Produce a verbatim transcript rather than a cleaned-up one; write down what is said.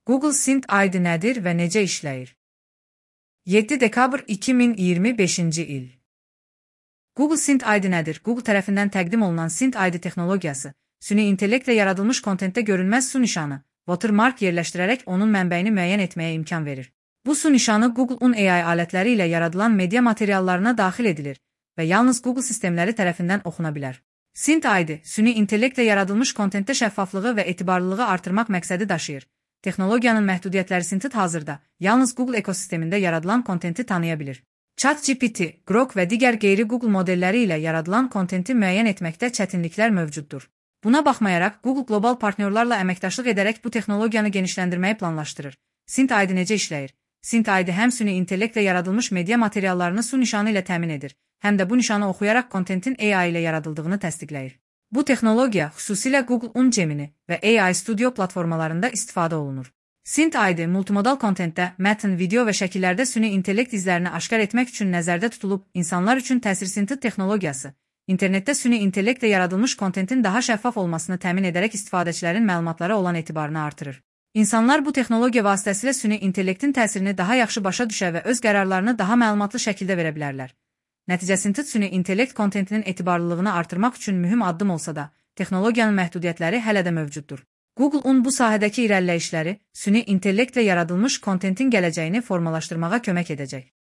Google Synth-I D nədir və necə işləyir? yeddi dekabr iki min iyirmi beşinci il. Google Synth-I D nədir? Google tərəfindən təqdim olunan Synth-I D texnologiyası, süni intellektlə yaradılmış kontentdə görünməz su nişanı, watermark yerləşdirərək onun mənbəyini müəyyən etməyə imkan verir. Bu su nişanı Google-un A I alətləri ilə yaradılan media materiallarına daxil edilir və yalnız Google sistemləri tərəfindən oxuna bilər. Synth-I D, süni intellektlə yaradılmış kontentdə şəffaflığı və etibarlılığı artırmaq məqsədi daşıyır. Texnologiyanın məhdudiyyətləri Synth hazırda yalnız Google ekosistemində yaradılan kontenti tanıya bilir. ChatGPT, Grok və digər qeyri-Google modelləri ilə yaradılan kontenti müəyyən etməkdə çətinliklər mövcuddur. Buna baxmayaraq, Google qlobal partnyorlarla əməkdaşlıq edərək bu texnologiyanı genişləndirməyi planlaşdırır. Synth-I D necə işləyir? Synth-I D həm süni intellektlə yaradılmış media materiallarını su nişanı ilə təmin edir, həm də bu nişanı oxuyaraq kontentin A I ilə yaradıldığını təsdiqləyir. Bu texnologiya xüsusilə Google-un Gemini və A I Studio platformalarında istifadə olunur. Synth-I D multimodal kontentdə, mətn, video və şəkillərdə süni intellekt izlərini aşkar etmək üçün nəzərdə tutulub, insanlar üçün təsir Synth texnologiyası, internetdə süni intellektlə yaradılmış kontentin daha şəffaf olmasını təmin edərək istifadəçilərin məlumatlara olan etibarını artırır. İnsanlar bu texnologiya vasitəsilə süni intellektin təsirini daha yaxşı başa düşə və öz qərarlarını daha məlumatlı şəkildə verə bilərlər. Nəticəsində süni intellekt kontentinin etibarlılığını artırmaq üçün mühüm addım olsa da, texnologiyanın məhdudiyyətləri hələ də mövcuddur. Google-un bu sahədəki irəliləyişləri süni intellektlə yaradılmış kontentin gələcəyini formalaşdırmağa kömək edəcək.